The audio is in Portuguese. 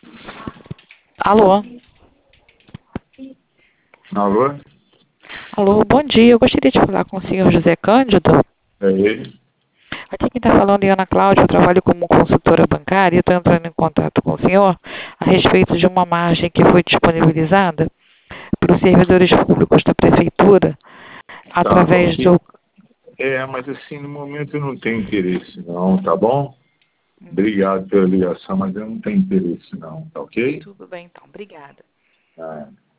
Alô? Alô? Alô, bom dia. Eu gostaria de falar com o senhor José Cândido. É ele? Aqui quem está falando é Ana Cláudia. Eu trabalho como consultora bancária e estou entrando em contato com o senhor a respeito de uma margem que foi disponibilizada para os servidores públicos da prefeitura Tá, através ok. do... Mas assim, no momento eu não tenho interesse não, tá bom? Obrigado pela ligação, mas eu não tenho interesse não, tá ok? Tudo bem, então. Obrigada. Tá.